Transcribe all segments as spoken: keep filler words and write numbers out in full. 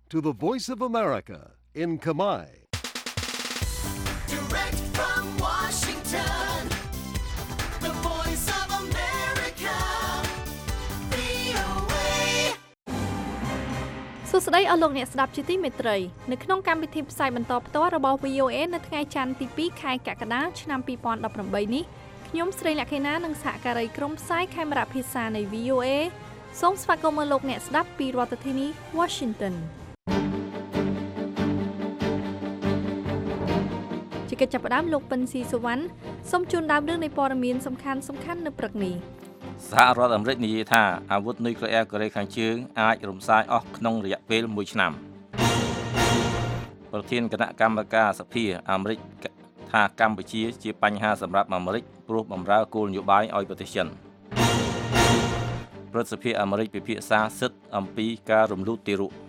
to the Voice of America in Khmer. Direct from Washington, the Voice of America, វី អូ เอសួស្តីអស់លោកអ្នកស្ដាប់ជាទីមេត្រីនៅក្នុងកម្មវិធីផ្សាយបន្តផ្ទាល់របស់ វី អូ เอ នៅថ្ងៃច័ន្ទទីពីរខែកក្កដាឆ្នាំពីរពាន់ដប់ប្រាំបីនេះខ្ញុំស្រីលក្ខិណានិងសហការីក្រុមផ្សាយខេមរៈភាសានៃ វី អូ เอ សូមស្វាគមន៍លោកអ្នកស្ដាប់ពីរដ្ឋធានី Washington ជាកិច្ចចាប់ផ្ដើមលោកពិនស៊ីសុវណ្ណសូមជូនដើមរឿងនៃព័ត៌មានសំខាន់សំខាន់នៅព្រឹកនេះសហរដ្ឋអាមេរិកនិយាយថាអាវុធនុយក្លេអ៊ែរកូរ៉េខាងជើងអាចរំសាយអស់ក្នុងរយៈពេលមួយឆ្នាំប្រធានគណៈកម្មការសភាអាមេរិកថាកម្ពុជាជាបញ្ហាសម្រាប់អាមេរិកព្រោះបម្រើគោលនយោបាយឲ្យប្រទេសចិនប្រសិទ្ធភាពអាមេរិកពិភាក្សាសិទ្ធិអំពីការរំលូតទារក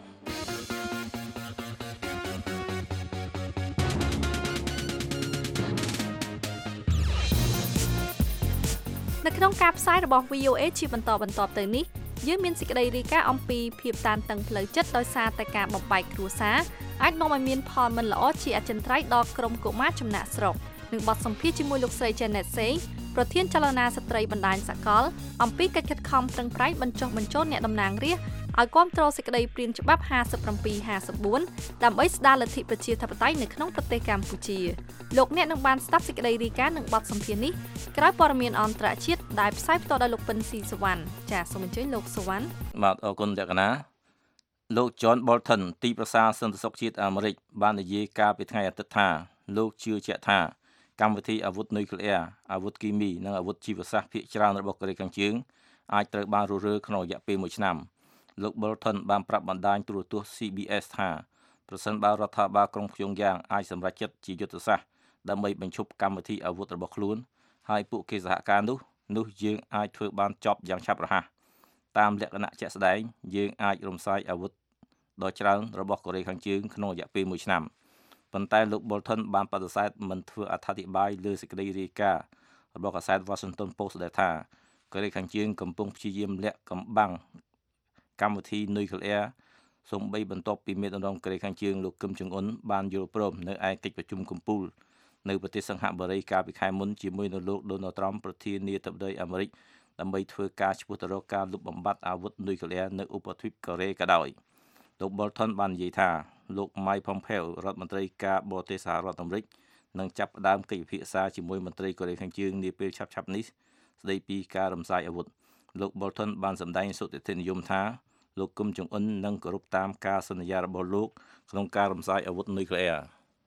នៅក្នុងការផ្សាយរបស់ វី អូ เอ ជាបន្តបន្ទាប់ទៅនេះយើងមានសេចក្តីរាយការណ៍អំពីភាពតានតឹងផ្លូវចិត្តដោយសារតែការបំបែកគ្រួសារអាចនាំឲ្យមានផលមិនល្អជាអចិន្ត្រៃយ៍ដល់ក្រុមកុមារចំណាក់ស្រុកនិងបទសម្ភាសន៍ជាមួយលោកស្រី Janet Say ប្រធានចលនាស្ត្រីបណ្ដាញសកលអំពីកិច្ចខិតខំប្រឹងប្រែងបញ្ចុះបញ្ចូលអ្នកតំណាងរាស្ត្រឲ្យគាំទ្រសេចក្តីព្រាងច្បាប់ห้าสิบเจ็ด ห้าสิบสี่ដើម្បីស្ដារលទ្ធិប្រជាធិបតេយ្យនៅក្នុងប្រទេសកម្ពុជាលោកអ្នកនឹងបានស្ដាប់សេចក្តីរាយការណ៍និងបទសម្ភាសន៍នេះក្រោយព័ត៌មានអន្តរជាតិដែលផ្សាយផ្ទាល់ដោយលោកពិនស៊ីសុវណ្ណចាសសូមអញ្ជើញលោកសុវណ្ណបាទអរគុណលក្ខណាលោក John Bolton ទីប្រឹក្សាសន្តិសុខជាតិអាមេរិកបាននិយាយកាលពីថ្ងៃអាទិត្យថាលោកជឿជាក់ថាកម្មវិធីអាវុធនុយក្លេអ៊ែរអាវុធគីមីនិងអាវុធជីវសាស្ត្រភាគច្រើនរបស់កូរ៉េខាងជើងអាចត្រូវបានរុះរើក្នុងរយៈពេលមួយឆ្នាំលោក Bolton បានប្រាប់បណ្ដាញទូរទស្សន៍ ซี บี เอส ថាប្រសិនបើរដ្ឋាភិបាលក្រុងព្យុងយ៉ាងអាចសម្រេចចិត្តជាយុទ្ធសាស្ត្រដើម្បីបញ្ឈប់កម្មវិធីអាវុធរបស់ខ្លួនហើយពួកគេសហការនោះនោះយើងអាចធ្វើបានចប់យ៉ាងឆាប់រហ័សតាមលក្ខណៈជាក់ស្ដែងយើងអាចរំសាយអាវុធដ៏ច្រើនរបស់កូរ៉េខាងជើងក្នុងរយៈពេលមួយឆ្នាំប៉ុន្តែលោក Bolton បានបដិសេធមិនធ្វើអត្ថាធិប្បាយលើសេចក្តីរាយការណ៍របស់កាសែត Washington Post ដែលថាកូរ៉េខាងជើងកំពុងព្យាយាមលាក់កំបាំងកម្មវិធីនុយក្លេអ៊ែរសូម្បីបន្ទាប់ពីមេដឹកនាំកូរ៉េខាងជើងលោកគឹមចុងអ៊ុនបានយល់ព្រមនៅឯកិច្ចប្រជុំកំពូលនៅប្រទេសសិង្ហបុរីកាលពីខែមុនជាមួយនឹងលោក Donald Trump ប្រធានាធិបតីអាមេរិកដើម្បីធ្វើការឆ្ពោះទៅរកការលុបបំបាត់អាវុធនុយក្លេអ៊ែរនៅឧបទ្វីបកូរ៉េក៏ដោយលោក Bolton បាននិយាយថាលោក Mike Pompeo រដ្ឋមន្ត្រីការបរទេសសហរដ្ឋអាមេរិកនឹងចាប់ផ្ដើមកិច្ចពិភាក្សាជាមួយមន្ត្រីកូរ៉េខាងជើងនាពេលឆាប់ៗនេះស្ដីពីការរំសាយអាវុធលោក Bolton បានសម្ដែងសុទិដ្ឋិនិយមថាលោកគឹមចុងអ៊ុននឹងគោរពតាមការសន្យារបស់លោកក្នុងការរំសាយអាវុធនុយក្លេអ៊ែរ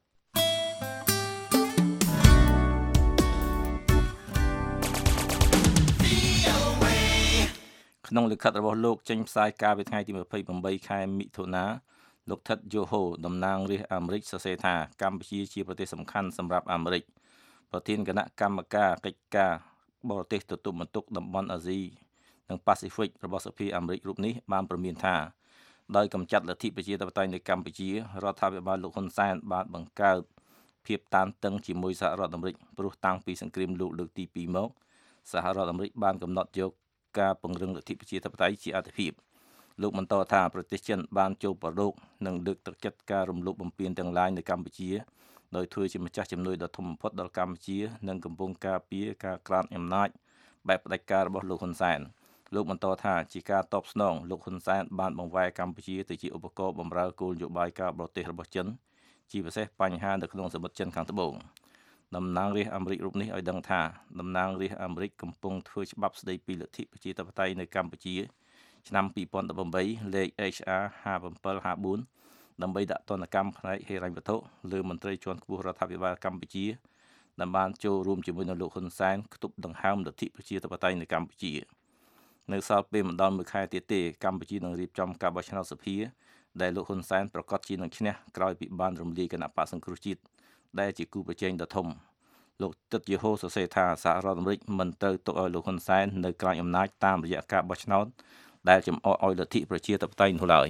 ក្នុងលិខិតរបស់លោកចេញផ្សាយកាលពីថ្ងៃទីยี่สิบแปดខែមិថុនាលោកថិតយូហូតំណាងរាស្ត្រអាមេរិកសរសេរថាកម្ពុជាជាប្រទេសសំខាន់សម្រាប់អាមេរិកប្រធានគណៈកម្មការកិច្ចការបរទេសទទួលបន្ទុកតំបន់អាស៊ីនិងប៉ាស៊ីហ្វិករបស់សភាអាមេរិករូបនេះបានព្រមានថាដោយកម្ចាត់លទ្ធិប្រជាធិបតេយ្យនៅកម្ពុជារដ្ឋាភិបាលលោកហ៊ុនសែនបានបង្កើតភាពតានតឹងជាមួយសហរដ្ឋអាមេរិកព្រោះតាំងពីសង្គ្រាមលោកលើកទីពីរមកសហរដ្ឋអាមេរិកបានកំណត់យកការពង្រឹងលទ្ធិប្រជាធិបតេយ្យជាអាទិភាពលោកបន្តថាប្រទេសចិនបានចូលប្រឡូកនិងលើកទឹកចិត្តការរំលោភបំពានទាំងឡាយនៅកម្ពុជាដោយធ្វើជាម្ចាស់ជំនួយដ៏ធំបំផុតដល់កម្ពុជានិងកំពុងការពារការក្រានអំណាចបែបផ្ដាច់ការរបស់លោកហ៊ុនសែនលោកបន្តថាជាការតបស្នងលោកហ៊ុនសែនបានបង្វែរកម្ពុជាទៅជាឧបករណ៍បម្រើគោលនយោបាយការបរទេសរបស់ចិនជាពិសេសបញ្ហានៅក្នុងសមុទ្រចិនខាងត្បូងតំណាងរាស្ត្រអាមេរិករូបនេះឲ្យដឹងថាតំណាងរាស្ត្រអាមេរិកកំពុងធ្វើច្បាប់ស្ដីពីលទ្ធិប្រជាធិបតេយ្យនៅកម្ពុជាឆ្នាំពីរពាន់ដប់ប្រាំeightលេខ เอช អារ ห้าสิบเจ็ด ห้าสิบสี่ដើម្បីដាក់ទណ្ឌកម្មផ្នែកហិរញ្ញវត្ថុលើមន្ត្រីជាន់ខ្ពស់រដ្ឋាភិបាលកម្ពុជាដែលបានចូលរួមជាមួយនឹងលោកហ៊ុនសែនខ្ទប់ដង្ហើមលទ្ធិប្រជាធិបតេយ្យនៅកម្ពុជានៅសល់ពេលមិនដល់មួយខែទៀតទេកម្ពុជានឹងរៀបចំការបោះឆ្នោតសភាដែលលោកហ៊ុនសែនប្រកាសជានឹងឈ្នះក្រោយពីបានរំលាយគណៈបក្សសង្គ្រោះជាតិដែលជាគូប្រជែងដ៏ធំលោកទឹកយេហូសរសេរថាសហរដ្ឋអាមេរិកមិនត្រូវទុកឲ្យលោកហ៊ុនសែននៅក្រោយអំណាចតាមរយៈការបោះឆ្នោតដែលចំអកឲ្យលទ្ធិប្រជាធិបតេយ្យនោះឡើយ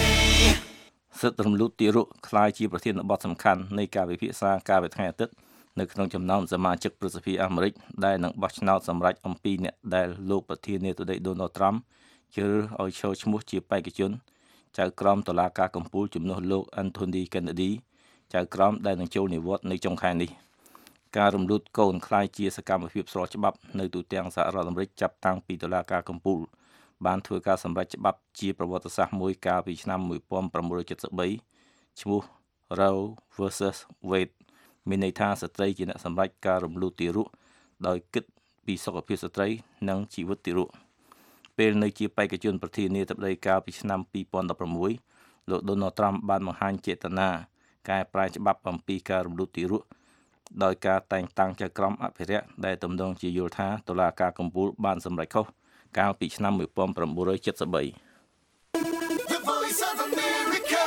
សិទ្ធិរំលូតទារកក្លាយជាប្រធានបទសំខាន់នៃការពិភាក្សាកាលពីថ្ងៃអាទិត្យនៅក្នុងចំណោមសមាជិកប្រសិទ្ធិអាមេរិកដែលនឹងបោះឆ្នោតសម្រាប់អំពីអ្នកដែលលោកប្រធានាធិបតី Donald Trump ជ្រើសរើសឲ្យចូលឈ្មោះជាបេក្ខជនចៅក្រមតុលាការកំពូលជំនួសលោក Anthony Kennedy ចៅក្រមដែលនឹងចូលនិវត្តន៍នៅចុងខែនេះការរំលូតកូនខ្លាយជាសកម្មភាពស្របច្បាប់នៅទូទាំងសហរដ្ឋអាមេរិកចាប់តាំងពីតុលាការកំពូលបានធ្វើការសម្រេចច្បាប់ជាប្រវត្តិសាស្ត្រមួយកាលពីឆ្នាំnineteen seventy-threeឈ្មោះ Roe versus Wade មានន័យថាស្ត្រីជាអ្នកសម្រេចការរំលូតទារកដោយគិតពីសុខភាពស្ត្រីនិងជីវិតទារកពេលនៅជាបេក្ខជនប្រធានាធិបតីកាលពីឆ្នាំtwenty sixteenលោក Donald Trump បានបង្ហាញចេតនាកែប្រែច្បាប់អំពីការរំលូតទារកដោយការតែងតាំងចៅក្រមអភិរក្សដែលទំនងជាយល់ថាតុលាការកំពូលបានសម្រេចខុសកាលពីឆ្នាំnineteen seventy-three The Voice of America,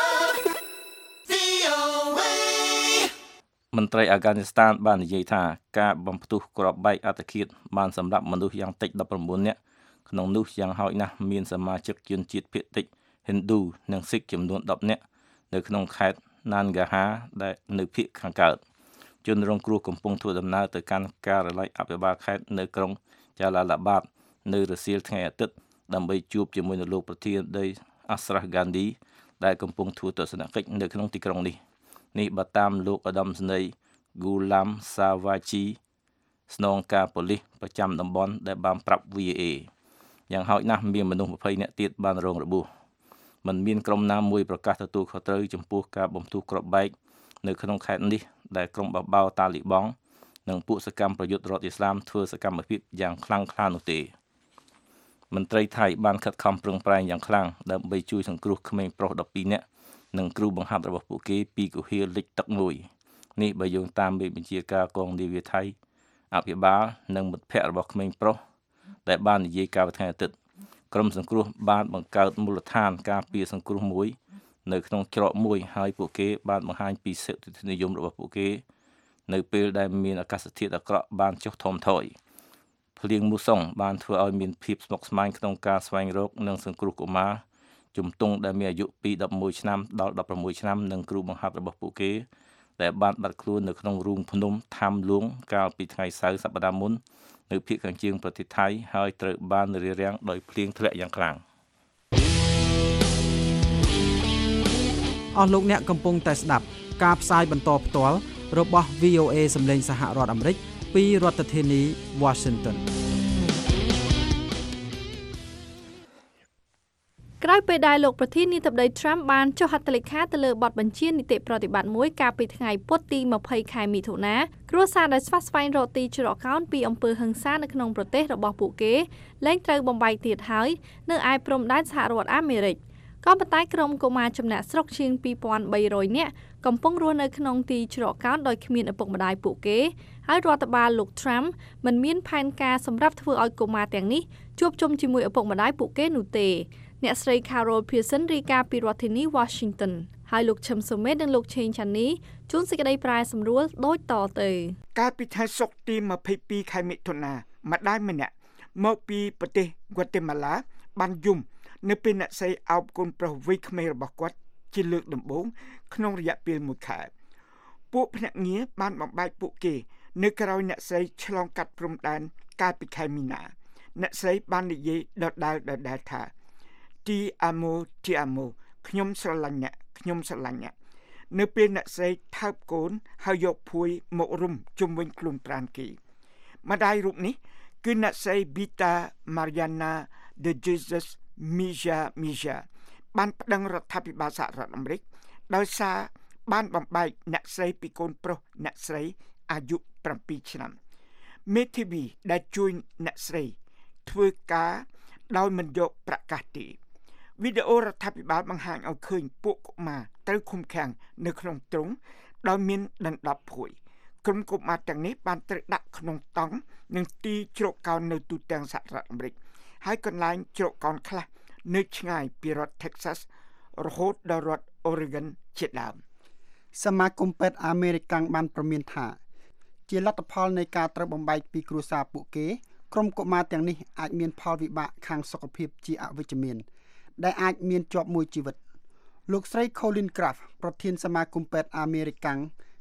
V O A. មន្ត្រីអាហ្គានីស្ថានបាននិយាយថាការបំផ្ទុះគ្រាប់បែកអត្តឃាតបានសម្លាប់មនុស្សយ៉ាងតិចnineteenនាក់ក្នុងនោះយ៉ាងហោចណាស់មានសមាជិកជនជាតិភាគតិច Hindu និង Sikh ចំនួនtenនាក់នៅក្នុងខេត្ត Nangarhar ដែលនៅភាគខាងកើតជនរងគ្រោះកំពុងធ្វើដំណើរទៅកាន់ការិយាល័យអភិបាលខេត្តនៅក្រុង Jalalabad នៅរសៀលថ្ងៃអាទិត្យដើម្បីជួបជាមួយនឹងលោកប្រធានដី Ashraf Ghani ដែលកំពុងធ្វើទស្សនកិច្ចនៅក្នុងទីក្រុងនេះនេះបើតាមលោកឧត្តមសេនីយ៍ Ghulam Savaji ស្នងការប៉ូលីសប្រចាំតំបន់ដែលបានប្រាប់ V O A យ៉ាងហោចណាស់មានមនុស្សtwentyនាក់ទៀតបានរងរបួសមិនមានក្រុមណាមួយប្រកាសទទួលខុសត្រូវចំពោះការបំផ្ទុះគ្រាប់បែកនៅក្នុងខេត្តនេះដែលក្រុមបបោតាលីបង់និងពួកសកម្មប្រយុទ្ធរដ្ឋអ៊ីស្លាមធ្វើសកម្មភាពយ៉ាងខ្លាំងក្លានោះទេមន្ត្រីថៃបានខិតខំប្រឹងប្រែងយ៉ាងខ្លាំងដើម្បីជួយសង្គ្រោះក្មេងប្រុសtwelveនាក់និងគ្រូបង្ហាត់របស់ពួកគេពីគុហាលិចទឹកមួយនេះបើយោងតាមមេបញ្ជាការកងនាវាថៃអភិបាលនិងមិត្តភ័ក្តិរបស់ក្មេងប្រុសដែលបាននិយាយកាលពីថ្ងៃអាទិត្យក្រុមសង្គ្រោះបានបង្កើតមូលដ្ឋានការពារសង្គ្រោះមួយនៅក្នុងច្រកមួយហើយពួកគេបានបង្ហាញពីសិទ្ធិនិយមរបស់ពួកគេនៅពេលដែលមានអាកាសធាតុអាក្រក់បានចុះថមថយភ្លៀងមូសុងបានធ្វើឲ្យមានភាពស្មុគស្មាញក្នុងការស្វែងរកនិងសង្គ្រោះកុមារជំទង់ដែលមានអាយុពីelevenឆ្នាំដល់sixteenឆ្នាំនិងគ្រូបង្ហាត់របស់ពួកគេដែលបានបាត់ខ្លួននៅក្នុងរូងភ្នំថាំលួងកាលពីថ្ងៃសៅរ៍សប្តាហ៍មុននៅភាគខាងជើងប្រទេសថៃហើយត្រូវបានរារាំងដោយភ្លៀងធ្លាក់យ៉ាងខ្លាំងអស់លោកអ្នកកំពុងតែស្ដាប់ការផ្សាយបន្តផ្ទាល់របស់ V O A សម្លេងសហរដ្ឋអាមេរិកពីរដ្ឋធានី Washington ក្រោយពេលដែលលោកប្រធានាធិបតី Trump បានចុះហត្ថលេខាទៅលើបទបញ្ជានីតិប្រតិបត្តិមួយកាលពីថ្ងៃពុធទីtwentyខែមិថុនាគ្រួសារដែលស្វះស្វែងរកទីច្រកកោនពីអំពើហិង្សានៅក្នុងប្រទេសរបស់ពួកគេលែងត្រូវបំបែកទៀតហើយនៅឯព្រំដែនសហរដ្ឋអាមេរិកក៏ប៉ុន្តែក្រុមកុមារចំណាក់ស្រុកជាងtwenty-three hundredនាក់កំពុងរស់នៅក្នុងទីច្រកកោនដោយគ្មានឪពុកម្ដាយពួកគេហើយរដ្ឋបាលលោក Trump មិនមានផែនការសម្រាប់ធ្វើឲ្យកុមារទាំងនេះជួបជុំជាមួយឪពុកម្ដាយពួកគេនោះទេអ្នកស្រី Carol Pearson រាយការណ៍ពីរដ្ឋធានី Washington ហើយលោកឈឹមសុមេតនិងលោកឆេងឆានីជួនសេចក្តីប្រែសម្រួលដូចតទៅកាលពីថ្ងៃសុក្រទីtwenty-twoខែមិថុនាម្ដាយម្នាក់មកពីប្រទេស Guatemala បានយំនៅពេលអ្នកស្រីអោបកូនប្រុសវ័យក្មេងរបស់គាត់ជាលើកដំបូងក្នុងរយៈពេលមួយខែពួកភ្នាក់ងារបានបំបែកពួកគេនៅក្រោយអ្នកស្រីឆ្លងកាត់ព្រំដែនកាលពីខែមីនាអ្នកស្រីបាននិយាយដដែលដដែលថា Ti amo ti amo ខ្ញុំស្រឡាញ់អ្នកខ្ញុំស្រឡាញ់អ្នកនៅពេលអ្នកស្រីថើបកូនហើយយកភួយមករុំជុំវិញខ្លួនប្រានគេម្ដាយរូបនេះគឺអ្នកស្រី Bita Mariana de Jesus Mija Mija បានប្តឹងរដ្ឋាភិបាលសហរដ្ឋអាមេរិកដោយសារបានបំបែកអ្នកស្រីពីកូនប្រុសអ្នកស្រីអាយុsevenឆ្នាំមេធាវីដែលជួយអ្នកស្រីធ្វើការដោយមិនយកប្រកាសទេវីដេអូរដ្ឋាភិបាលបង្ហាញឲ្យឃើញពួកកុមារត្រូវឃុំឃាំងនៅក្នុងទ្រុងដោយមានដណ្ដប់ភួយក្រុមកុមារទាំងនេះបានត្រូវដាក់ក្នុងតង់និងទីជ្រកកោននៅទូទាំងសហរដ្ឋអាមេរិកហើយកន្លែងជ្រកកោនខ្លះនៅឆ្ងាយពីរដ្ឋ Texas រហូតដល់រដ្ឋ Oregon ជាដើមសមាគមពេទ្យអាមេរិកបានប្រមានថាជាលទ្ធផលនៃការត្រូវបំបែកពីគ្រួសារពួកគេក្រុមកុមារទាំងនេះអាចមានផលវិបាកខាងសុខភាពជាអវិជ្ជមានដែលអាចមានជាប់មួយជីវិតលោកស្រី Colin Kraft ប្រធានសមាគមពេទ្យអាមេរិក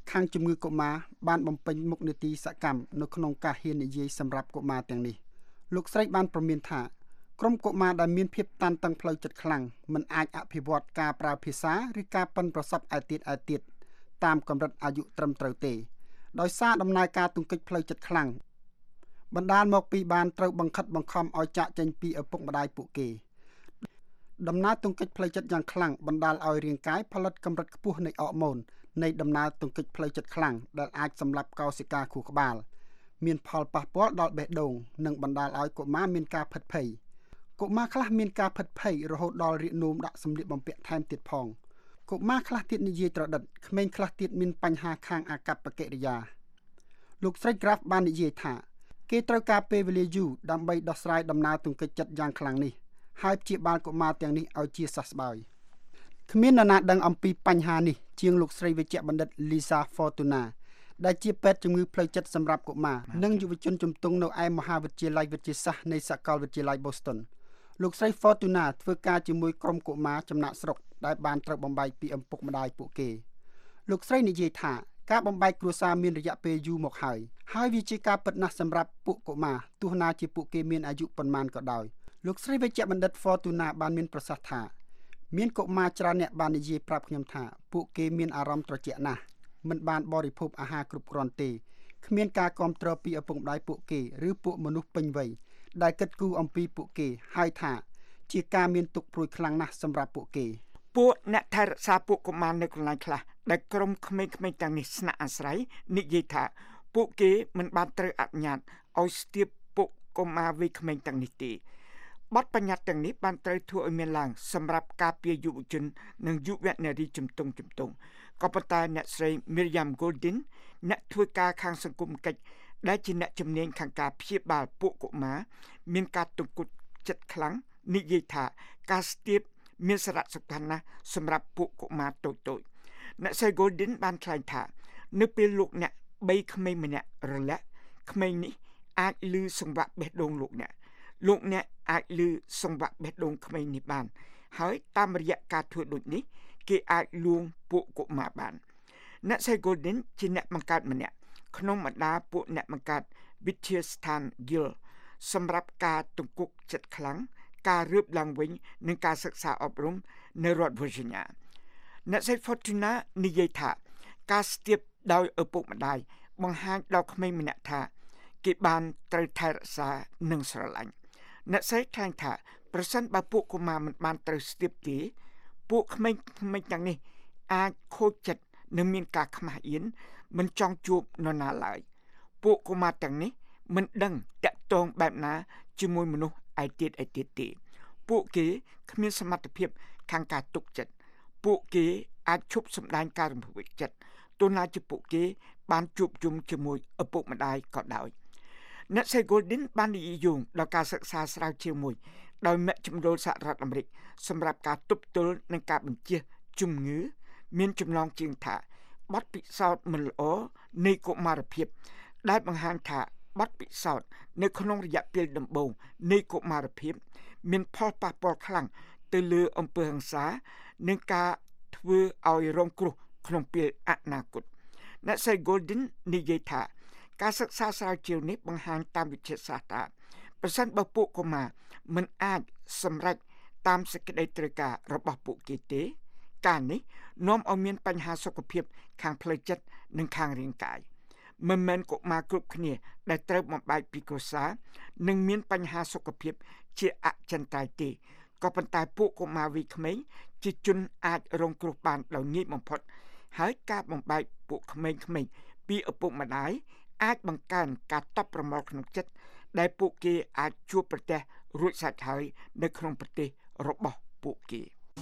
ខាងជំងឺកុមារបានបំពេញមុខនីតិសកម្មនៅក្នុងការហ៊ាននិយាយសម្រាប់កុមារទាំងនេះលោកស្រីបានប្រមានថាក្រុមកុមារដែលមានភាពតានតឹងផ្លូវចិត្តខ្លាំងមិនអាចអភិវឌ្ឍការប្រើភាសាឬការប៉ិនប្រសប់ឯទៀតឯទៀតតាមកម្រិតអាយុត្រឹមត្រូវទេដោយសារដំណើរការទង្គិចផ្លូវចិត្តខ្លាំងបណ្ដាលមកពីបានត្រូវបង្ខិតបង្ខំឲ្យចាក់ចេញពីឪពុកម្ដាយពួកគេដំណើរទង្គិចផ្លូវចិត្តយ៉ាងខ្លាំងបណ្ដាលឲ្យរាងកាយផលិតកម្រិតខ្ពស់នៃអរម៉ូននៃដំណើរទង្គិចផ្លូវចិត្តខ្លាំងដែលអាចសម្លាប់កោសិកាខួរក្បាលមានផលប៉ះពាល់ដល់បេះដូងនិងបណ្ដាលឲ្យកុមារមានការភិតភ័យកុមារខ្លះមានការភិតភ័យរហូតដល់រាកនោមដាក់សម្លៀកបំពាក់ថែមទៀតផងកុមារខ្លះទៀតនិយាយត្រដិតក្មេងខ្លះទៀតមានបញ្ហាខាងអាកប្បកិរិយាលោកស្រី Graf បាននិយាយថាគេត្រូវការពេលវេលាយូរដើម្បីដោះស្រាយដំណើរទង្គិចចិត្តយ៉ាងខ្លាំងនេះហើយព្យាបាលកុមារទាំងនេះឲ្យជាសះស្បើយគ្មាននរណាដឹងអំពីបញ្ហានេះជាងលោកស្រីវេជ្ជបណ្ឌិត Lisa Fortuna ដែលជាពេទ្យជំងឺផ្លូវចិត្តសម្រាប់កុមារនិងយុវជនជំទង់នៅឯមហាវិទ្យាល័យវិទ្យាសាស្ត្រនៃសាកលវិទ្យាល័យ Boston លោកស្រី Fortuna ធ្វើការជាមួយក្រុមកុមារចំណាក់ស្រុកដែលបានត្រូវបំបែកពីឪពុកម្ដាយពួកគេលោកស្រីនិយាយថាការបំបែកគ្រួសារមានរយៈពេលយូរមកហើយហើយវាជាការពិតណាស់សម្រាប់ពួកកុមារទោះណាជាពួកគេមានអាយុប៉ុន្មានក៏ដោយលោកស្រីវេជ្ជបណ្ឌិត Fortuna បានមានប្រសាសន៍ថាមានកុមារច្រើនអ្នកបាននិយាយប្រាប់ខ្ញុំថាពួកគេមានអារម្មណ៍ត្រជាក់ណាស់មិនបានបរិភោគអាហារគ្រប់គ្រាន់ទេគ្មានការគាំទ្រពីឪពុកម្ដាយពួកគេឬពួកមនុស្សពេញវ័យដែលគិតគូរអំពីពួកគេហើយថាជាការមានទុក្ខព្រួយខ្លាំងណាស់សម្រាប់ពួកគេពួកអ្នកថែរក្សាពួកកុមារនៅកន្លែងខ្លះដែលក្រុមក្មេងៗទាំងនេះស្នាក់អាស្រ័យនិយាយថាពួកគេមិនបានត្រូវអនុញ្ញាតឲ្យស្ទាបពួកកុមារវ័យក្មេងទាំងនេះទេបទបញ្ញត្តិទាំងនេះបានត្រូវធ្វើឲ្យមានឡើងសម្រាប់ការពារយុវជននិងយុវនារីជំទង់ជំទង់ក៏ប៉ុន្តែអ្នកស្រី Miriam Goldin អ្នកធ្វើការខាងសង្គមកិច្ចដែលជាអ្នកជំនាញខាងការព្យាបាលពួកកុមារមានការទង្គិចចិត្តខ្លាំងនិយាយថាការស្ទាបមានសារៈសំខាន់ណាស់សម្រាប់ពួកកុមារតូចៗអ្នកស្រី Goldin បានថ្លែងថានៅពេលលោកអ្នកបីក្មេងម្នាក់រលាក់ក្មេងនេះអាចឮសង្វាក់បេះដូងលោកអ្នកលោកអ្នកអាចឮសង្វាក់បេះដូងក្មេងនេះបានហើយតាមរយៈការធ្វើដូចនេះគេអាចលួងពួកកុមារបានអ្នកស្រី Goldin ជាអ្នកបង្កើតម្នាក់ក្នុងបណ្ដាពួកអ្នកបង្កើតវិទ្យាស្ថាន Guild សម្រាប់ការទង្គិចចិត្តខ្លាំងការរៀបឡើងវិញនិងការសិក្សាអប់រំនៅរដ្ឋ Virginia អ្នកស្រី Fortuna និយាយថាការស្ទាបដោយឪពុកម្ដាយបង្ហាញដល់ក្មេងម្នាក់ថាគេបានត្រូវថែរក្សានិងស្រឡាញ់អ្នកស្រីថ្លែងថាប្រសិនបើពួកកុមារមិនបានត្រូវស្ទាបទេពួកក្មេងៗទាំងនេះអាចខូចចិត្តនិងមានការខ្មាស់អៀនមិនចង់ជួបនរណាឡើយពួកកុមារទាំងនេះមិនដឹងតាក់ទងបែបណាជាមួយមនុស្សឯទៀតឯទៀតទេពួកគេគ្មានសមត្ថភាពខាងការទុកចិត្តពួកគេអាចឈប់សម្ដែងការរំភើបចិត្តទោះណាជាពួកគេបានជួបជុំជាមួយឪពុកម្ដាយក៏ដោយអ្នកស្រី Goldin បាននិយាយដល់ការសិក្សាស្រាវជ្រាវមួយដោយមជ្ឈមណ្ឌលសហរដ្ឋអាមេរិកសម្រាប់ការទប់ទល់នឹងការបញ្ជះជំងឺមានចំណងជើងថាបទពិសោធន៍មិនល្អនៃកុមារភាពដែលបង្ហាញថាបទពិសោធន៍នៅក្នុងរយៈពេលដំបូងនៃកុមារភាពមានផលប៉ះពាល់ខ្លាំងទៅលើអំពើហិង្សានិងការធ្វើឲ្យរងគ្រោះក្នុងពេលអនាគតអ្នកស្រី Goldin និយាយថាការសិក្សាស្រាវជ្រាវនេះបង្ហាញតាមវិទ្យាសាស្ត្រថាប្រសិនបើពួកកុមារមិនអាចសម្រេចតាមសេចក្តីត្រូវការរបស់ពួកគេទេការនេះនាំឲ្យមានបញ្ហាសុខភាពខាងផ្លូវចិត្តនិងខាងរាងកាយមិនមែនកុមារគ្រប់គ្នាដែលត្រូវបំបែកពីគ្រួសារនិងមានបញ្ហាសុខភាពជាអចិន្ត្រៃយ៍ទេក៏ប៉ុន្តែពួកកុមារវ័យក្មេងជាជនអាចរងគ្រោះបានដោយងាយបំផុតហើយការបំបែកពួកក្មេងៗពីឪពុកម្ដាយអាចបង្កើនការតប់ប្រមល់ក្នុងចិត្តដែលពួកគេអាចជួបប្រទះរួចស្រេចហើយនៅក្នុងប្រទេសរបស់ពួកគេ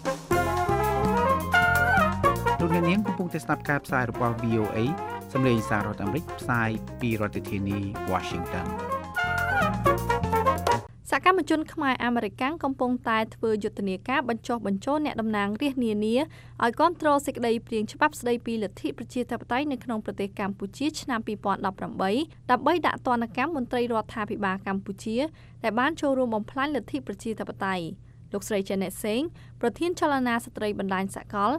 លោកអ្នកនាងកំពុងតែស្ដាប់ការផ្សាយរបស់ វី អូ เอ សម្លេងសាររដ្ឋអាមេរិកផ្សាយពីរដ្ឋធានី Washington សកម្មជនខ្មែរអាមេរិកាំងកំពុងតែធ្វើយុទ្ធនាការបញ្ចុះបញ្ចូលអ្នកតំណាងរាស្ត្រនានាឲ្យគ្រប់គ្រងសេចក្តីព្រាងច្បាប់ស្តីពីលទ្ធិប្រជាធិបតេយ្យនៅក្នុងប្រទេសកម្ពុជាឆ្នាំពីរពាន់ដប់ប្រាំបីដើម្បីដាក់ទណ្ឌកម្មមន្ត្រីរដ្ឋាភិបាលកម្ពុជាដែលបានចូលរួមបំផ្លាញលទ្ធិប្រជាធិបតេយ្យលោកស្រី Janet Singh ប្រធានចលនាស្ត្រីបណ្ដាញសកល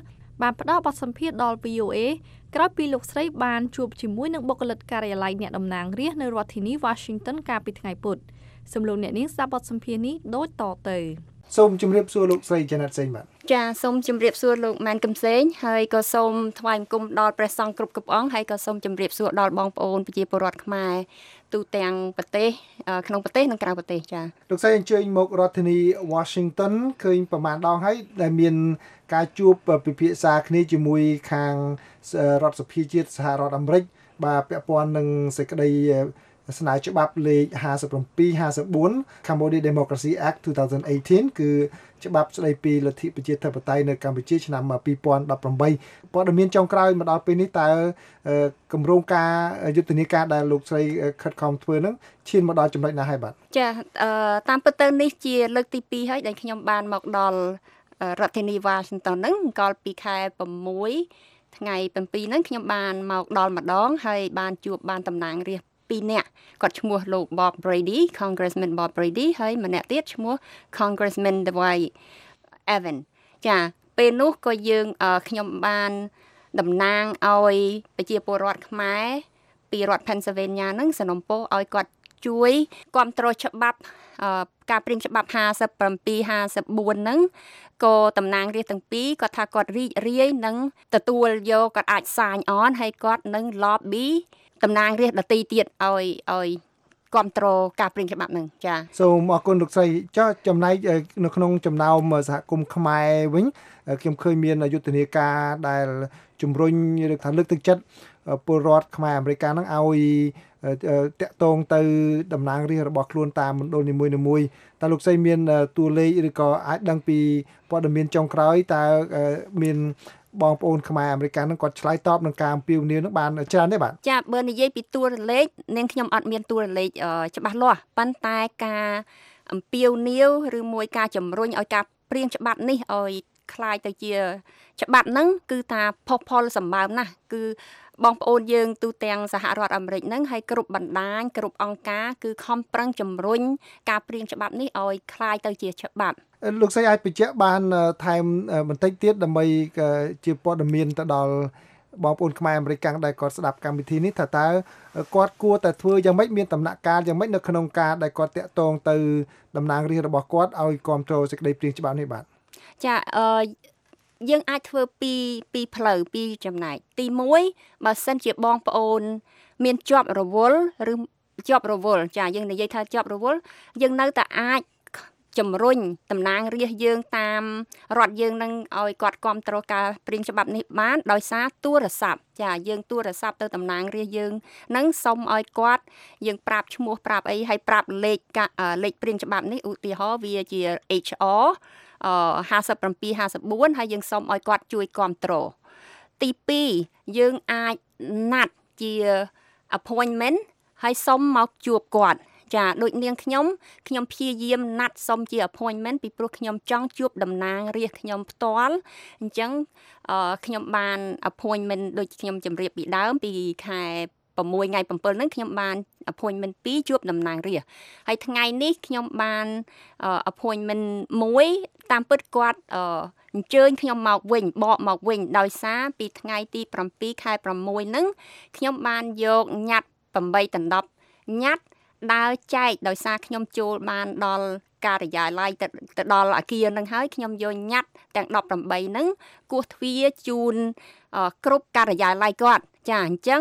បានផ្ដល់បទសម្ភាសន៍ដល់ វី អូ เอ ក្រោយពីលោកស្រីបានជួបជាមួយនឹងបុគ្គលិកការិយាល័យអ្នកតំណាងរាស្ត្រនៅរដ្ឋធានី Washington កាលពីថ្ងៃពុធសូមលោកអ្នកនាងស្ដាប់បទសម្ភាសន៍នេះដូចតទៅសូមជម្រាបសួរលោកស្រីចន័តសេងបាទចាសូមជម្រាបសួរលោកម៉ែនកំសែងហើយក៏សូមថ្វាយបង្គំដល់ព្រះសង្ឃគ្រប់គ្រប់អង្គហើយក៏សូមជម្រាបសួរដល់បងប្អូនប្រជាពលរដ្ឋខ្មែរទូទាំងប្រទេសក្នុងប្រទេសនិងក្រៅប្រទេសចាលោកស្រីអញ្ជើញមករដ្ឋធានី Washington ឃើញប្រហែលដងហើយដែលមានការជួបពិភាក្សាគ្នាជាមួយខាងរដ្ឋសភាជាតិសហរដ្ឋអាមេរិកបាទពាក់ព័ន្ធនឹងសេចក្តីស្នើច្បាប់លេខห้าสิบเจ็ด ห้าสิบสี่ Cambodia Democracy Act two thousand eighteen គឺច្បាប់ស្តីពីលទ្ធិប្រជាធិបតេយ្យនៅកម្ពុជាឆ្នាំtwo thousand eighteenព័ត៌មានចុងក្រោយមកដល់ពេលនេះតើគម្រោងការយុទ្ធនាការដែលលោកស្រីខិតខំធ្វើហ្នឹងឈានមកដល់ចំណុចណាហើយបាទចាតាមពិតទៅនេះជាលើកទីtwoហើយដែលខ្ញុំបានមកដល់រដ្ឋធានី Washington ហ្នឹងកាលពីខែsixថ្ងៃsevenហ្នឹងខ្ញុំបានមកដល់ម្ដងហើយបានជួបបានតំណាងរាស្ត្រtwoនាក់គាត់ឈ្មោះលោក Bob Brady Congressman Bob Brady ហើយម្នាក់ទៀតឈ្មោះ Congressman Dwight Evans ចាពេលនោះក៏យើងខ្ញុំបានតំណាងឲ្យប្រជាពលរដ្ឋខ្មែរពីរដ្ឋ Pennsylvania ហ្នឹងសនំពោឲ្យគាត់ជួយគាំទ្រច្បាប់ការព្រៀងច្បាប់ห้าสิบเจ็ด ห้าสิบสี่ហ្នឹងក៏តំណាងរាស្ត្រទាំងពីរគាត់ថាគាត់រីករាយនឹងទទួលយកគាត់អាចសាញអនហើយគាត់នឹង lobby តំណាងរាស្ត្រដទៃទៀតឲ្យឲ្យគ្រប់គ្រងការព្រៀងច្បាប់ហ្នឹងចាសូមអរគុណលោកស្រីចុះចំណែកនៅក្នុងចំណោមសហគមន៍ខ្មែរវិញខ្ញុំឃើញមានយុទ្ធនាការដែលជំរុញឬថាលើកទឹកចិត្តពលរដ្ឋខ្មែរអាមេរិកហ្នឹងឲ្យតាក់ទងទៅតំណាងរាស្ត្ររបស់ខ្លួនតាមមណ្ឌលនីមួយៗតើលោកស្រីមានតួលេខឬក៏អាចដឹងពីព័ត៌មានចុងក្រោយតើមានបងប្អូនខ្មែរអាមេរិកហ្នឹងគាត់ឆ្លើយតបនឹងការអំពាវនាវហ្នឹងបានច្រើនទេបាទចាបើនិយាយពីតួលេខនាងខ្ញុំអត់មានតួលេខច្បាស់លាស់ប៉ុន្តែការអំពាវនាវឬមួយការជំរុញឲ្យការព្រៀងច្បាប់នេះឲ្យคล้ายទៅជាច្បាប់ហ្នឹងគឺថាផុសផុលសម្បើមណាស់គឺបងប្អូនយើងទូទាំងសហរដ្ឋអាមេរិកហ្នឹងហើយគ្រប់បណ្ដាញគ្រប់អង្គការគឺខំប្រឹងជំរុញការព្រៀងច្បាប់នេះឲ្យคล้ายទៅជាច្បាប់លោកស្រីអាចបញ្ជាក់បានថែមបន្តិចទៀតដើម្បីជាព័ត៌មានទៅដល់បងប្អូនខ្មែរអាមេរិកដែលគាត់ស្ដាប់កម្មវិធីនេះថាតើគាត់គួរតែធ្វើយ៉ាងម៉េចមានដំណាក់កាលយ៉ាងម៉េចនៅក្នុងការដែលគាត់តាក់ទងទៅតំណាងរាស្ត្ររបស់គាត់ឲ្យគ្រប់គ្រងសេចក្តីព្រៀងច្បាប់នេះបាទចាអឺយើងអាចធ្វើពីពីផ្លូវពីចំណែកទីoneបើសិនជាបងប្អូនមានជាប់រវល់ឬជាប់រវល់ចាយើងនិយាយថាជាប់រវល់យើងនៅតែអាចជំរុញតំណាងរាស្ត្រយើងតាមរដ្ឋយើងនឹងឲ្យគាត់គ្រប់គ្រងការព្រៀងច្បាប់នេះបានដោយសារទូរស័ព្ទចាយើងទូរស័ព្ទទៅតំណាងរាស្ត្រយើងនឹងសុំឲ្យគាត់យើងប្រាប់ឈ្មោះប្រាប់អីហើយប្រាប់លេខលេខព្រៀងច្បាប់នេះឧទាហរណ៍វាជា H Rห้าสิบเจ็ด ห้าสิบสี่ហើយយើងសុំឲ្យគាត់ជួយគ្រប់គ្រងទីtwoយើងអាចណាត់ជា appointment ហើយសុំមកជួបគាត់ចាដូចនាងខ្ញុំខ្ញុំព្យាយាមណាត់សុំជា appointment ពីព្រោះខ្ញុំចង់ជួបតំណាងរាស្ត្រខ្ញុំផ្ទាល់អញ្ចឹងខ្ញុំបាន appointment ដូចខ្ញុំជម្រាបពីដើមពីខែsixថ្ងៃsevenហ្នឹងខ្ញុំបាន appointment twoជួបតំណាងរាស្ត្រហើយថ្ងៃនេះខ្ញុំបាន appointment oneតាមពិតគាត់អញ្ជើញខ្ញុំមកវិញបកមកវិញដោយសារពីថ្ងៃទីsevenខែsixហ្នឹងខ្ញុំបានយកញ៉ាត់eightដល់tenញ៉ាត់ដើរចែកដោយសារខ្ញុំចូលបានដល់ការិយាល័យទៅដល់អគារហ្នឹងហើយខ្ញុំយកញ៉ាត់ទាំងeighteenហ្នឹងគោះទ្វារជូនគ្រប់ការិយាល័យគាត់ចាអញ្ចឹង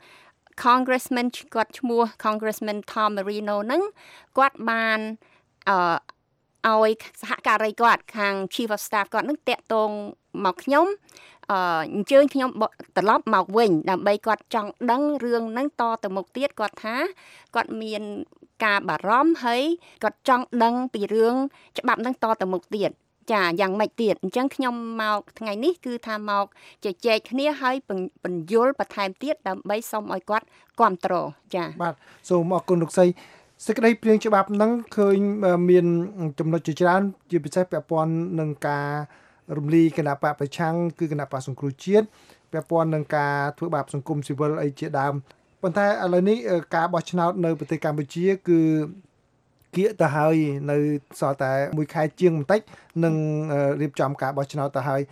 Congressman គាត់ឈ្មោះ Congressman Tom Marino ហ្នឹងគាត់បានអឺឲ្យសហការីគាត់ខាង Chief of Staff គាត់នឹងតាក់ទងមកខ្ញុំអឺអញ្ជើញខ្ញុំត្រឡប់មកវិញដើម្បីគាត់ចង់ដឹងរឿងហ្នឹងតទៅមុខទៀតគាត់ថាគាត់មានការបារម្ភហើយគាត់ចង់ដឹងពីរឿងច្បាប់ហ្នឹងតទៅមុខទៀតចាយ៉ាងម៉េចទៀតអញ្ចឹងខ្ញុំមកថ្ងៃនេះគឺថាមកជជែកគ្នាហើយបញ្យល់បន្ថែមទៀតដើម្បីសូមឲ្យគាត់គាំទ្រចាបាទសូមអរគុណលោកស្រីសេចក្តីព្រៀងច្បាប់ហ្នឹងឃើញមានចំណុចជាច្រើនជាពិសេសពាក់ព័ន្ធនឹងការរំលាយគណៈបកប្រឆាំងគឺគណៈបកសង្គ្រោះជាតិពាក់ព័ន្ធនឹងការធ្វើបាបសង្គមស៊ីវិលអីជាដើមប៉ុន្តែឥឡូវនេះការបោះឆ្នោតនៅប្រទេសកម្ពុជាគឺគៀកទៅហើយនៅសល់តែមួយខែជាងបន្តិចនឹងរៀបចំការបោះឆ្នោតទៅហើយ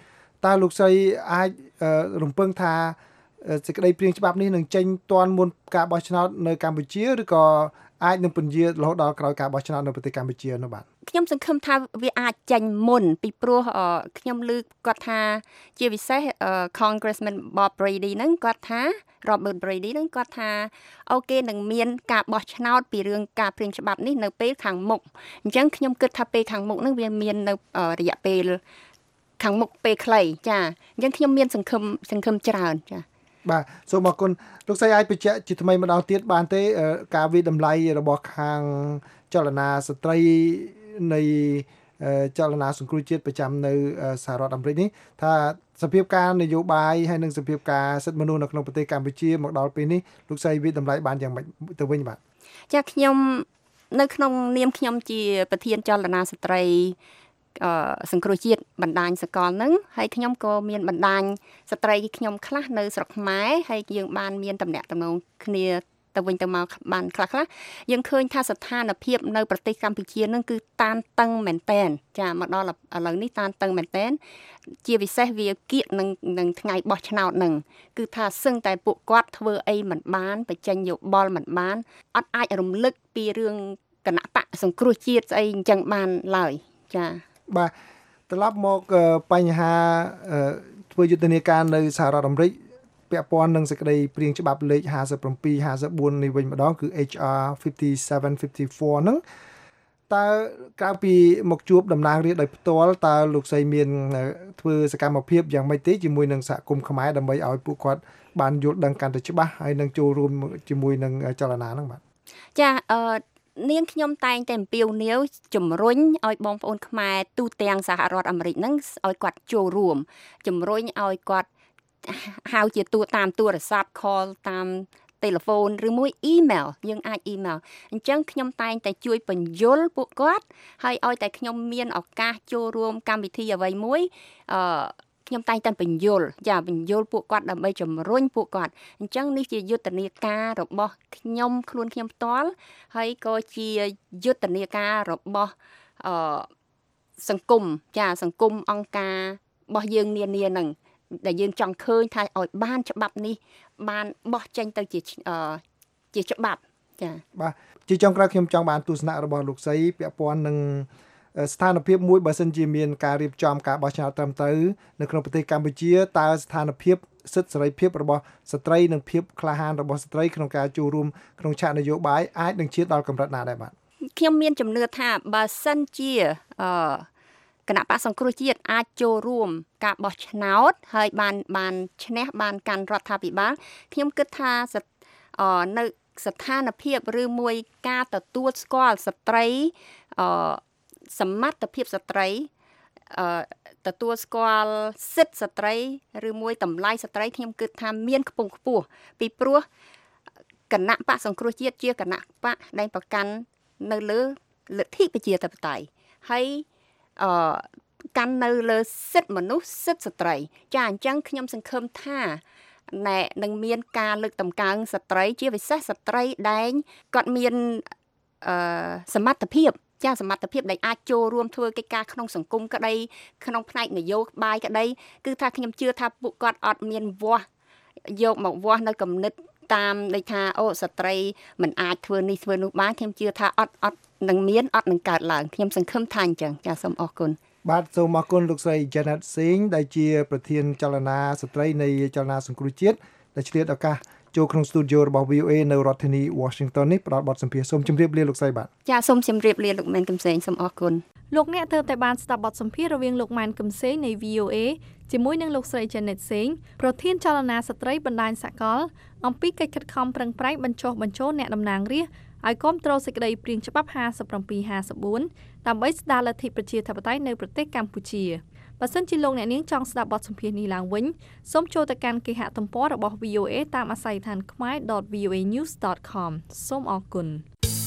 តើលោកស្រីអាចរំពឹងថាសេចក្តីព្រាងច្បាប់នេះនឹងចេញទាន់មុនការបោះឆ្នោតនៅកម្ពុជាឬក៏អាចនឹងពន្យាររហូតដល់ក្រោយការបោះឆ្នោតនៅប្រទេសកម្ពុជានោះបាទខ្ញុំសង្ឃឹមថាវាអាចចេញមុនពីព្រោះខ្ញុំឮគាត់ថាជាពិសេស Congressman Bob Brady ហ្នឹងគាត់ថា Robert Brady ហ្នឹងគាត់ថាអូគេនឹងមានការបោះឆ្នោតពីរឿងការព្រាងច្បាប់នេះនៅពេលខាងមុខអញ្ចឹងខ្ញុំគិតថាពេលខាងមុខហ្នឹងវាមាននៅរយៈពេលខាងមុខពេលខ្លីចាអញ្ចឹងខ្ញុំមានសង្ឃឹមសង្ឃឹមច្រើនចាបាទសូមអរគុណលោកស្រីអាចបញ្ជាក់ជាថ្មីម្ដងទៀតបានទេការវិតម្លៃរបស់ខាងចលនាស្ត្រីនៃចលនាសង្គ្រោះជាតិប្រចាំនៅសហរដ្ឋអាមេរិកនេះថាសភាពការនយោបាយហើយនិងសភាពការសិទ្ធិមនុស្សនៅក្នុងប្រទេសកម្ពុជាមកដល់ពេលនេះលោកស្រីវិតម្លៃបានយ៉ាងម៉េចទៅវិញបាទចាខ្ញុំនៅក្នុងនាមខ្ញុំជាប្រធានចលនាស្ត្រីអឺសង្គ្រោះជាតិបណ្ដាញសកលហ្នឹងហើយខ្ញុំក៏មានបណ្ដាញស្ត្រីខ្ញុំខ្លះនៅស្រុកខ្មែរហើយយើងបានមានតំណែងតំណងគ្នាទៅវិញទៅមកបានខ្លះខ្លះយើងឃើញថាស្ថានភាពនៅប្រទេសកម្ពុជាហ្នឹងគឺតានតឹងមែនតែនចាមកដល់ឥឡូវនេះតានតឹងមែនតែនជាពិសេសវាគៀកនឹងនឹងថ្ងៃបោះឆ្នោតហ្នឹងគឺថាសឹងតែពួកគាត់ធ្វើអីមិនបានបញ្ចេញយោបល់មិនបានអត់អាចរំលឹកពីរឿងគណៈបកសង្គ្រោះជាតិស្អីអញ្ចឹងបានឡើយចាបាទត្រឡប់មកបញ្ហាធ្វើយុទ្ធនាការនៅសហរដ្ឋអាមេរិកពាក់ព័ន្ធនឹងសេចក្តីព្រាងច្បាប់លេខห้าสิบเจ็ด ห้าสิบสี่នេះវិញម្ដងគឺ H R fifty-seven fifty-four ហ្នឹងតើក្រៅពីមកជួបតំណាងរាស្ត្រដោយផ្ទាល់តើលោកស្រីមានធ្វើសកម្មភាពយ៉ាងម៉េចទេជាមួយនឹងសហគមន៍ខ្មែរដើម្បីឲ្យពួកគាត់បានយល់ដឹងកាន់តែច្បាស់ហើយនឹងចូលរួមជាមួយនឹងចលនាហ្នឹងបាទចាអឺនាងខ្ញុំតែងតែអំពាវនាវជំរុញឲ្យបងប្អូនខ្មែរទូទាំងសហរដ្ឋអាមេរិកហ្នឹងឲ្យគាត់ចូលរួមជំរុញឲ្យគាត់ហៅជាទូតាមទូរស័ព្ទ call តាមទូរស័ព្ទឬមួយ email យើងអាច email អញ្ចឹងខ្ញុំតែងតែជួយបញ្យលពួកគាត់ហើយឲ្យតែខ្ញុំមានឱកាសចូលរួមកម្មវិធីអ្វីមួយអឺខ្ញុំតែងតែបញ្យលចាបញ្យលពួកគាត់ដើម្បីជំរុញពួកគាត់អញ្ចឹងនេះជាយុទ្ធនាការរបស់ខ្ញុំខ្លួនខ្ញុំផ្ទាល់ហើយក៏ជាយុទ្ធនាការរបស់អឺសង្គមចាសង្គមអង្គការរបស់យើងនានានឹងដែលយើងចង់ឃើញថាឲ្យបានច្បាប់នេះបានបោះចេញទៅជាជាច្បាប់ចាបាទជាចុងក្រោយខ្ញុំចង់បានទស្សនៈរបស់លោកស្រីពាក់ព័ន្ធនឹងស្ថានភាពមួយបើសិនជាមានការរៀបចំការបោះឆ្នោតត្រឹមត្រូវនៅក្នុងប្រទេសកម្ពុជាតើស្ថានភាពសិទ្ធិសេរីភាពរបស់ស្ត្រីនិងភាពក្លាហានរបស់ស្ត្រីក្នុងការចូលរួមក្នុងឆាកនយោបាយអាចនឹងឈានដល់កម្រិតណាដែរបាទខ្ញុំមានជំនឿថាបើសិនជាអឺគណៈបកសង្គ្រោះជាតិអាចចូលរួមការបោះឆ្នោតហើយបានបានឈ្នះបានកាន់រដ្ឋាភិបាលខ្ញុំគិតថានៅស្ថានភាពឬមួយការទទួលស្គាល់ស្ត្រីអឺសមត្ថភាពស្ត្រីអឺទទួលស្គាល់សិទ្ធិស្ត្រីឬមួយតម្លៃស្ត្រីខ្ញុំគិតថាមានខ្ពង់ខ្ពស់ពីព្រោះគណៈបកសង្គ្រោះជាតិជាគណៈបកដែលប្រកាន់នៅលើលទ្ធិប្រជាធិបតេយ្យហើយអឺកាន់នៅលើសិទ្ធិមនុស្សសិទ្ធិស្ត្រីចាអញ្ចឹងខ្ញុំសង្ឃឹមថាណែនឹងមានការលើកតម្កើងស្ត្រីជាពិសេសស្ត្រីដែលគាត់មានអឺសមត្ថភាពចាសមត្ថភាពដែលអាចចូលរួមធ្វើកិច្ចការក្នុងសង្គមក្តីក្នុងផ្នែកនយោបាយក្តីគឺថាខ្ញុំជឿថាពួកគាត់អត់មានវាស់យកមកវាស់នៅគំនិតតាមន័យថាអូស្ត្រីមិនអាចធ្វើនេះធ្វើនោះបានខ្ញុំជឿថាអត់អត់នឹងមានអត់នឹងកើតឡើងខ្ញុំសង្ឃឹមថាអញ្ចឹងចាសូមអរគុណបាទសូមអរគុណលោកស្រី Janet Singh ដែលជាប្រធានចលនាស្ត្រីនៃចលនាសង្គ្រោះជាតិដែលឆ្លៀតឱកាសចូលក្នុងស្ទូឌីយោរបស់ វី អូ អេ នៅរដ្ឋធានី Washington នេះផ្ដល់បទសម្ភាសន៍សូមជម្រាបលាលោកស្រីបាទចាសូមជម្រាបលាលោកម៉ែនកំសែងសូមអរគុណលោកអ្នកទើបតែបានស្ដាប់បទសម្ភាសន៍រវាងលោកម៉ែនកំសែងនៃ វី អូ អេ ជាមួយនឹងលោកស្រី Janet Singh ប្រធានចលនាស្ត្រីបណ្ដាញសកលអំពីកិច្ចខិតខំប្រឹងប្រែងបញ្ចុះបញ្ចូលអ្នកតំណាងរាស្ត្រឲ្យគាំទ្រសេចក្តីព្រាងច្បាប់ห้าสิบเจ็ด ห้าสิบสี่ដើម្បីស្ដារលទ្ធិប្រជាធិបតេយ្យនៅប្រទេសកម្ពុជាបើសិនជាលោកអ្នកនាងចង់ស្ដាប់បទសម្ភាសន៍នេះឡើងវិញសូមចូលទៅកាន់គេហទំព័ររបស់ វី អូ អេ តាមអាស័យដ្ឋាន khmae dot v o a news dot com សូមអរគុណ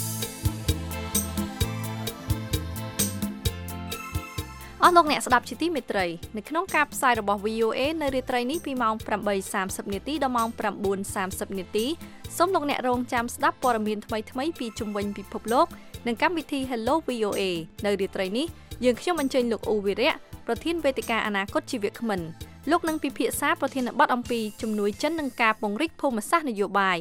អស់លោកអ្នកស្ដាប់ជាទីមេត្រីនៅក្នុងការផ្សាយរបស់ វី អូ អេ នៅរាត្រីនេះពីម៉ោងeight thirtyនាទីដល់ម៉ោងnine thirtyនាទីសូមលោកអ្នករងចាំស្ដាប់ព័ត៌មានថ្មីៗពីជុំវិញពិភពលោកនិងកម្មវិធី Hello វី អូ អេ នៅរាត្រីនេះយើងខ្ញុំអញ្ជើញលោកអ៊ូវីរៈប្រធានវេទិកាអនាគតជីវៈក្មិនលោកនឹងពិភាក្សាប្រធានបទអំពីជំនួយចិននិងការពង្រីកភូមិសាស្ត្រនយោបាយ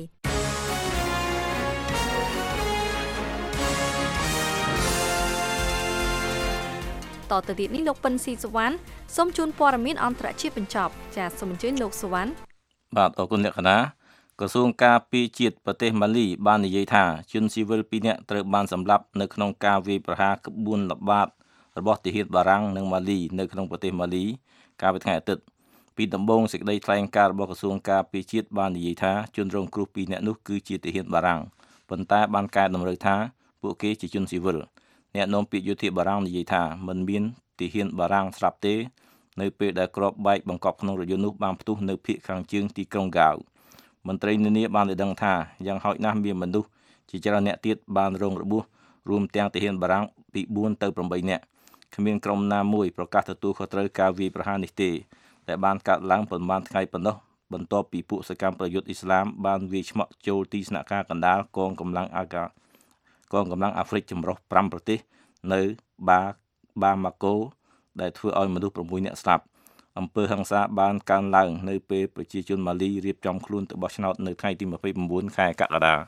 តទៅទៀតនេះលោកប៉ិនស៊ីសវណ្ណសូមជូនព័ត៌មានអន្តរជាតិបញ្ចប់ចាសសូមអញ្ជើញលោកសវណ្ណបាទអរគុណអ្នកកណាក្រសួងការពារជាតិប្រទេសម៉ាលីបាននិយាយថាជនស៊ីវិលពីរនាក់ត្រូវបានសម្លាប់នៅក្នុងការវាយប្រហារក្បួនល្បាតរបស់ទាហានបារាំងនិងម៉ាលីនៅក្នុងប្រទេសម៉ាលីកាលពីថ្ងៃអាទិត្យពីដំបូងសេចក្តីថ្លែងការណ៍របស់ក្រសួងការពារជាតិបាននិយាយថាជនរងគ្រោះពីរនាក់នោះគឺជាទាហានបារាំងប៉ុន្តែបានកែតម្រូវថាពួកគេជាជនស៊ីវិលអ្នកនាំពាក្យយោធាបារាំងនិយាយថាមិនមានទាហានបារាំងស្លាប់ទេនៅពេលដែលគ្រាប់បែកបង្កប់ក្នុងរថយន្តនោះបានផ្ទុះនៅភាគខាងជើងទីក្រុងហ្គាវមន្ត្រីនានាបានឲ្យដឹងថាយ៉ាងហោចណាស់មានមនុស្សជាច្រើនអ្នកទៀតបានរងរបួសរួមទាំងទាហានបារាំងពីបួនទៅប្រាំបីនាក់គ្មានក្រុមណាមួយប្រកាសទទួលខុសត្រូវការវាយប្រហារនេះទេតែបានកាត់ឡើងប៉ុន្មានថ្ងៃប៉ុណ្ណោះបន្ទាប់ពីពួកសកម្មប្រយុទ្ធអ៊ីស្លាមបានវាយឆ្មក់ចូលទីស្នាក់ការកណ្ដាលកងកម្លាំងអាហ្គាកងកម្លាំងអាហ្វ្រិកចម្រុះប្រាំប្រទេសនៅបាបាម៉ាកូដែលធ្វើឲ្យមនុស្សប្រាំមួយនាក់ស្លាប់អំពើហិង្សាបានកើនឡើងនៅពេលប្រជាជនម៉ាលីរៀបចំខ្លួនទៅបោះឆ្នោតនៅថ្ងៃទីម្ភៃបួនខែកក្កដា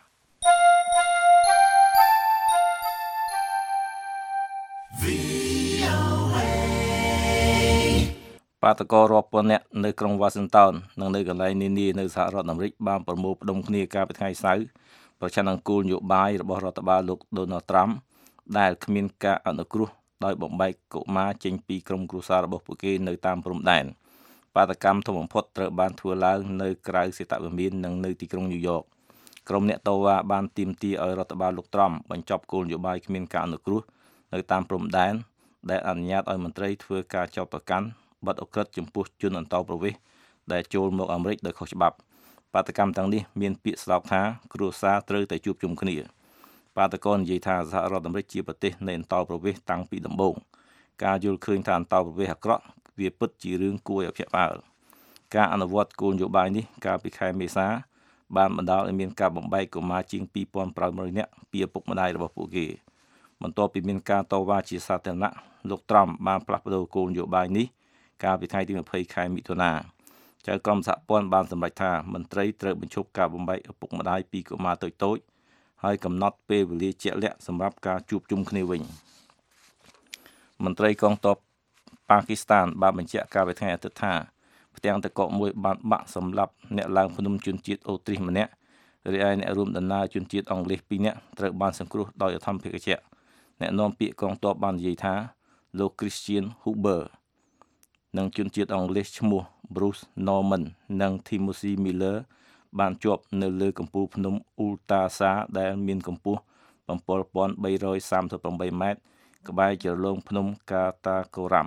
បាតកោរាប់ពាន់នាក់នៅក្រុងវ៉ាស៊ីនតោននិងនៅកន្លែងនានានៅសហរដ្ឋអាមេរិកបានប្រមូលផ្ដុំគ្នាកាលពីថ្ងៃសៅរ៍ប្រឆាំងនឹងគោលនយោបាយរបស់រដ្ឋបាលលោកដូណាល់ត្រាំដែលគ្មានការអនុគ្រោះដោយបំបែកកុមារចេញពីក្រុមគ្រួសាររបស់ពួកគេនៅតាមព្រំដែនបាតកម្មធំបំផុតត្រូវបានធ្វើឡើងនៅក្រៅសេតវិមាននិងនៅទីក្រុងញូវយ៉កក្រុមអ្នកតវ៉ាបានទាមទារឲ្យរដ្ឋបាលលោកត្រាំបញ្ចប់គោលនយោបាយគ្មានការអនុគ្រោះនៅតាមព្រំដែនដែលអនុញ្ញាតឲ្យមន្ត្រីធ្វើការចោទប្រកាន់បទឧក្រិដ្ឋចំពោះជនអន្តោប្រវេសន៍ដែលចូលមកអាមេរិកដោយខុសច្បាប់បាតកម្មទាំងនេះមានពាក្យស្លោកថាគ្រួសារត្រូវតែជួបជុំគ្នាបាតកោនិយាយថាសហរដ្ឋអាមេរិកជាប្រទេសនៃអន្តោប្រវេសន៍តាំងពីដំបូងការយល់ឃើញថាអន្តោប្រវេសន៍អាក្រក់វាពិតជារឿងគួរឲ្យភ្ញាក់ផ្អើលការអនុវត្តគោលនយោបាយនេះកាលពីខែមេសាបានបណ្ដាលឲ្យមានការបំបែកកុមារជាងពីរពាន់ប្រាំរយនាក់ពីឪពុកម្ដាយរបស់ពួកគេបន្ទាប់ពីមានការតវ៉ាជាសាធារណៈលោកត្រាំបានផ្លាស់ប្ដូរគោលនយោបាយនេះកាលពីថ្ងៃទីម្ភៃខែមិថុនាចៅក្រមសហព័ន្ធបានសម្រេចថាមន្ត្រីត្រូវបញ្ឈប់ការបំបែកឪពុកម្ដាយពីកុមារតូចៗហើយកំណត់ពេលវេលាជាក់លាក់សម្រាប់ការជួបជុំគ្នាវិញមន្ត្រីកងទ័ពប៉ាគីស្ថានបានបញ្ជាក់កាលពីថ្ងៃអាទិត្យថាផ្ទាំងទឹកកកមួយបានបាក់សម្លាប់អ្នកឡើងភ្នំជនជាតិអូទ្រីសម្នាក់រីឯអ្នករួមដំណើរជនជាតិអង់គ្លេសពីរនាក់ត្រូវបានសង្គ្រោះដោយអធិម្ភាគចក្រអ្នកនាំពាក្យកងទ័ពបាននិយាយថាលោក Christian Huber និងជនជាតិអង់គ្លេសឈ្មោះ Bruce Norman និង Timothy Miller បានជាប់នៅលើកំពូលភ្នំ Ultasa ដែលមានកម្ពស់bảy nghìn ba trăm ba mươi támម៉ែត្រក្បែរជ្រលងភ្នំ Karakoram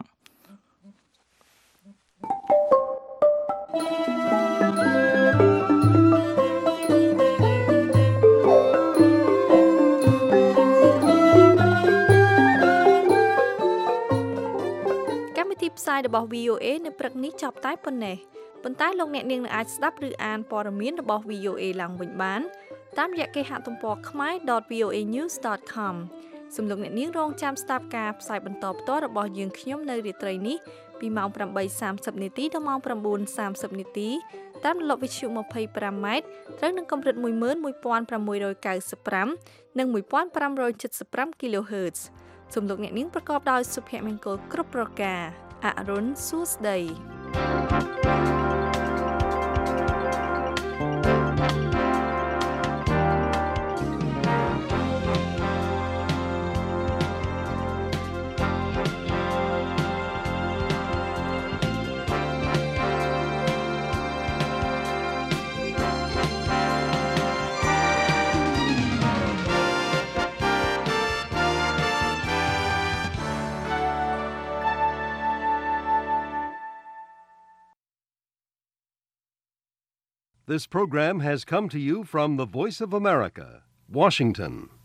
ផ្សាយរបស់ វី អូ អេ នៅព្រឹកនេះចប់តែប៉ុណ្ណេះប៉ុន្តែលោកអ្នកនាងនឹងអាចស្ដាប់ឬអានព័ត៌មានរបស់ វី អូ អេ ឡើងវិញបានតាមរយៈគេហទំព័រ khmae dot v o a news dot com សូមលោកអ្នកនាងរងចាំស្ដាប់ការផ្សាយបន្តផ្ទាល់របស់យើងខ្ញុំនៅរាត្រីនេះពីម៉ោងeight thirtyនាទីដល់ម៉ោងnine thirtyនាទីតាមរលកវិទ្យុ twenty-five ម៉ែត្រត្រូវនឹងកម្រិតone one six ninety-five និងfifteen seventy-five គីឡូហឺតซ์សូមលោកអ្នកនាងប្រកបដោយសុភមង្គលគ្រប់ប្រការអរុនសួស្ដី This program has come to you from the Voice of America, Washington.